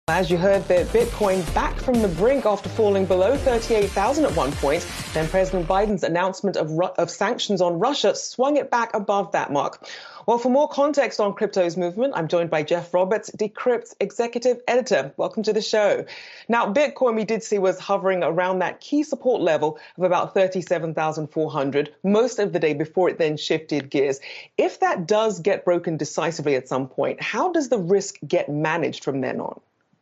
As you heard, that Bitcoin back from the brink after falling below 38,000 at one point. Then President Biden's announcement of sanctions on Russia swung it back above that mark. Well, for more context on crypto's movement, I'm joined by Jeff Roberts, Decrypt's executive editor. Welcome to the show. Now, Bitcoin, we did see, was hovering around that key support level of about 37,400 most of the day before it then shifted gears. If that does get broken decisively at some point, how does the risk get managed from then on?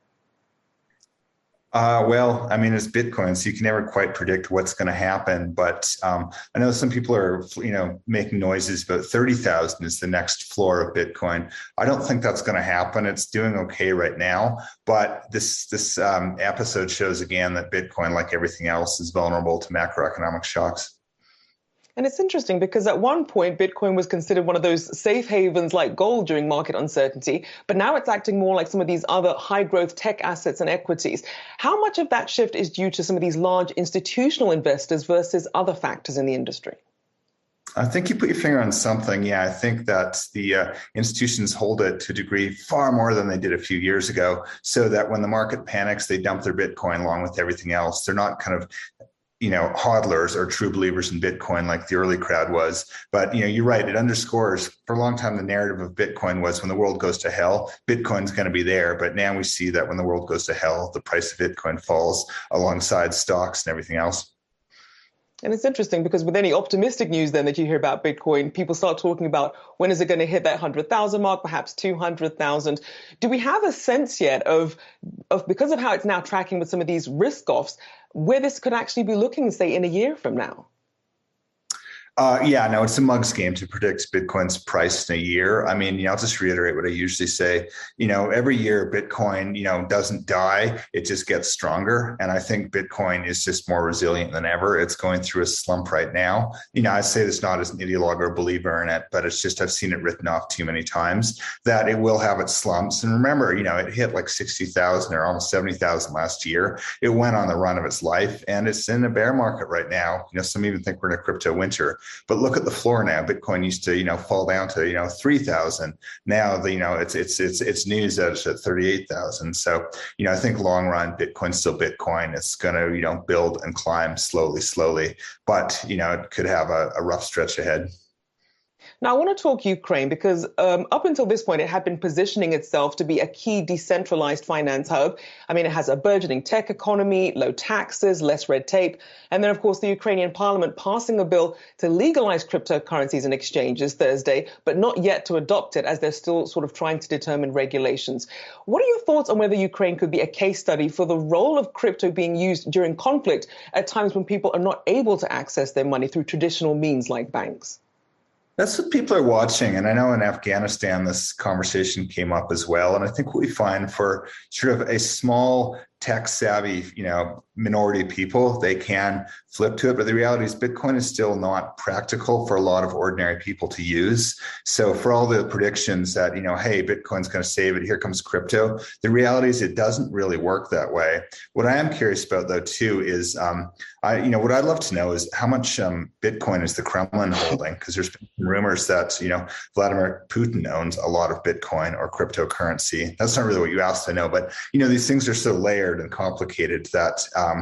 It's Bitcoin, so you can never quite predict what's going to happen. But I know some people are, making noises about 30,000 is the next floor of Bitcoin. I don't think that's going to happen. It's doing okay right now. But this episode shows again that Bitcoin, like everything else, is vulnerable to macroeconomic shocks. And it's interesting because at one point, Bitcoin was considered one of those safe havens like gold during market uncertainty, but now it's acting more like some of these other high growth tech assets and equities. How much of that shift is due to some of these large institutional investors versus other factors in the industry? I think you put your finger on something. Yeah, I think that the institutions hold it to a degree far more than they did a few years ago, so that when the market panics, they dump their Bitcoin along with everything else. They're not kind of hodlers or true believers in Bitcoin like the early crowd was. But, you're right. It underscores for a long time the narrative of Bitcoin was when the world goes to hell, Bitcoin's going to be there. But now we see that when the world goes to hell, the price of Bitcoin falls alongside stocks and everything else. And it's interesting because with any optimistic news then that you hear about Bitcoin, people start talking about when is it going to hit that 100,000 mark, perhaps 200,000. Do we have a sense yet of because of how it's now tracking with some of these risk offs, where this could actually be looking, say, in a year from now? It's a mug's game to predict Bitcoin's price in a year. I'll just reiterate what I usually say. Every year Bitcoin, doesn't die. It just gets stronger. And I think Bitcoin is just more resilient than ever. It's going through a slump right now. I say this not as an ideologue or believer in it, but it's just I've seen it written off too many times that it will have its slumps. And remember, it hit like 60,000 or almost 70,000 last year. It went on the run of its life and it's in a bear market right now. Some even think we're in a crypto winter. But look at the floor now. Bitcoin used to, fall down to, 3,000. Now, it's news that it's at 38,000. So, I think long run, Bitcoin's still Bitcoin. It's going to, build and climb slowly. But, it could have a rough stretch ahead. Now, I want to talk Ukraine because up until this point, it had been positioning itself to be a key decentralized finance hub. It has a burgeoning tech economy, low taxes, less red tape. And then, of course, the Ukrainian parliament passing a bill to legalize cryptocurrencies and exchanges Thursday, but not yet to adopt it as they're still sort of trying to determine regulations. What are your thoughts on whether Ukraine could be a case study for the role of crypto being used during conflict at times when people are not able to access their money through traditional means like banks? That's what people are watching. And I know in Afghanistan, this conversation came up as well. And I think what we find for sort of a small tech savvy, minority of people, they can flip to it. But the reality is Bitcoin is still not practical for a lot of ordinary people to use. So for all the predictions that, hey, Bitcoin's going to save it, here comes crypto. The reality is it doesn't really work that way. What I am curious about, though, too, is what I'd love to know is how much Bitcoin is the Kremlin holding? Because there's been rumors that, Vladimir Putin owns a lot of Bitcoin or cryptocurrency. That's not really what you asked, I know. But, these things are so layered and complicated that,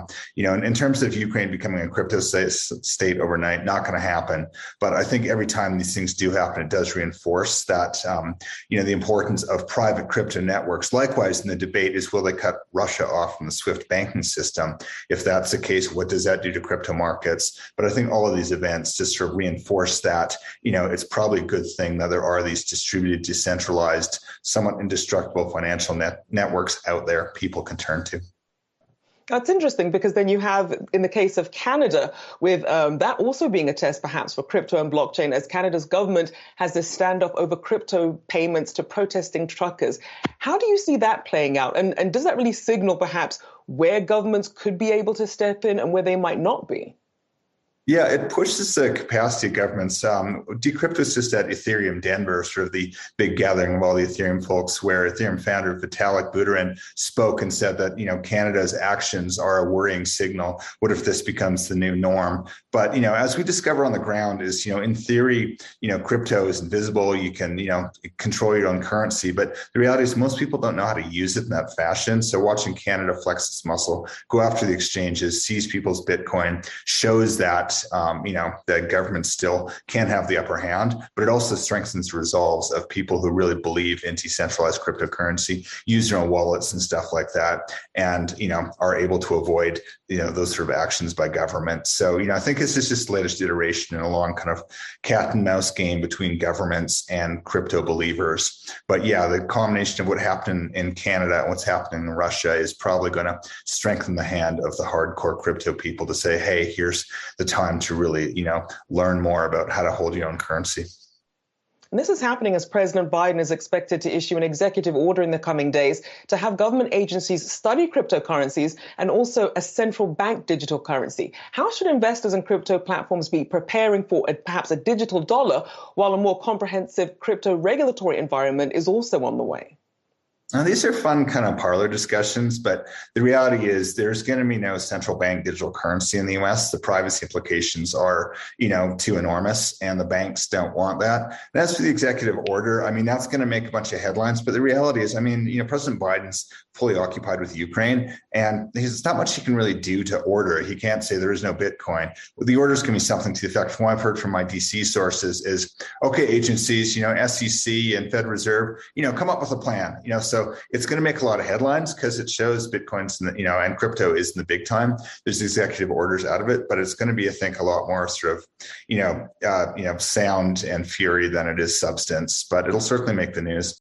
in terms of Ukraine becoming a crypto state overnight, not going to happen. But I think every time these things do happen, it does reinforce that, the importance of private crypto networks. Likewise, in the debate is, will they cut Russia off from the SWIFT banking system? If that's the case, what does that do to crypto markets? But I think all of these events just sort of reinforce that, it's probably a good thing that there are these distributed, decentralized, somewhat indestructible financial networks out there people can turn to. That's interesting because then you have, in the case of Canada, with that also being a test perhaps for crypto and blockchain, as Canada's government has this standoff over crypto payments to protesting truckers. How do you see that playing out? And does that really signal perhaps where governments could be able to step in and where they might not be? Yeah, it pushes the capacity of governments. Decrypt was just at Ethereum Denver, sort of the big gathering of all the Ethereum folks, where Ethereum founder Vitalik Buterin spoke and said that, Canada's actions are a worrying signal. What if this becomes the new norm? But, as we discover on the ground is, in theory, crypto is invisible. You can, control your own currency. But the reality is most people don't know how to use it in that fashion. So watching Canada flex its muscle, go after the exchanges, seize people's Bitcoin, shows that the government still can have the upper hand, but it also strengthens resolves of people who really believe in decentralized cryptocurrency, use their own wallets and stuff like that, and are able to avoid those sort of actions by government. So I think this is just the latest iteration in a long kind of cat and mouse game between governments and crypto believers. But yeah, the combination of what happened in Canada and what's happening in Russia is probably going to strengthen the hand of the hardcore crypto people to say, hey, here's the time to really, learn more about how to hold your own currency. And this is happening as President Biden is expected to issue an executive order in the coming days to have government agencies study cryptocurrencies and also a central bank digital currency. How should investors in crypto platforms be preparing for perhaps a digital dollar while a more comprehensive crypto regulatory environment is also on the way? Now, these are fun kind of parlor discussions, but the reality is there's going to be no central bank digital currency in the US. The privacy implications are, too enormous, and the banks don't want that. And as for the executive order, that's going to make a bunch of headlines. But the reality is, President Biden's fully occupied with Ukraine, and there's not much he can really do to order it. He can't say there is no Bitcoin. Well, the order is going to be something to the effect, from what I've heard from my DC sources, is, okay, agencies, SEC and Fed Reserve, come up with a plan, so it's going to make a lot of headlines because it shows Bitcoin's, and crypto is in the big time. There's executive orders out of it, but it's going to be, I think, a lot more sort of, sound and fury than it is substance, but it'll certainly make the news.